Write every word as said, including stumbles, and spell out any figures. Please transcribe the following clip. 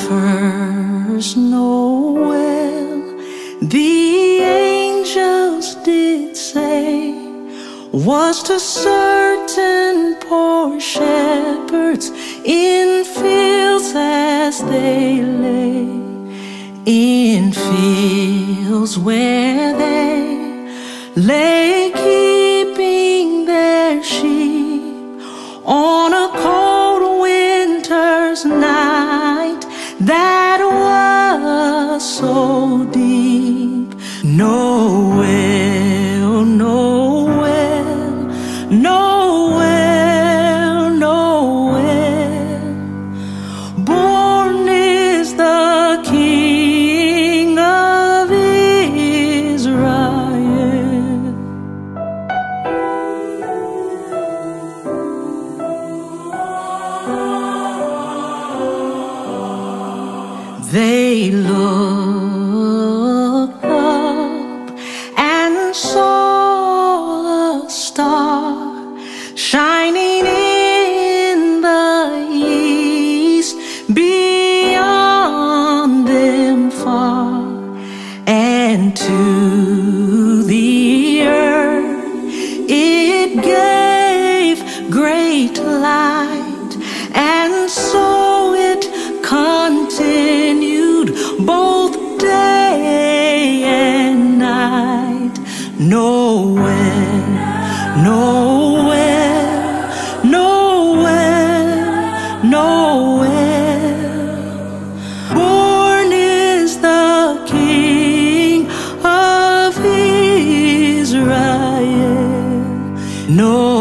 first Noel, the angels did say, was to certain poor shepherds in fields as they lay, in fields where they lay keeping their sheep on a cold winter's night that was so deep. Noel, Noel, Noel, Noel, born is the King of Israel. They looked up and saw a star shining in the east, beyond them far, and to the earth it gave great light, and so it continued both day and night. Noel, Noel, Noel, Noel, born is the King of Israel. Noel.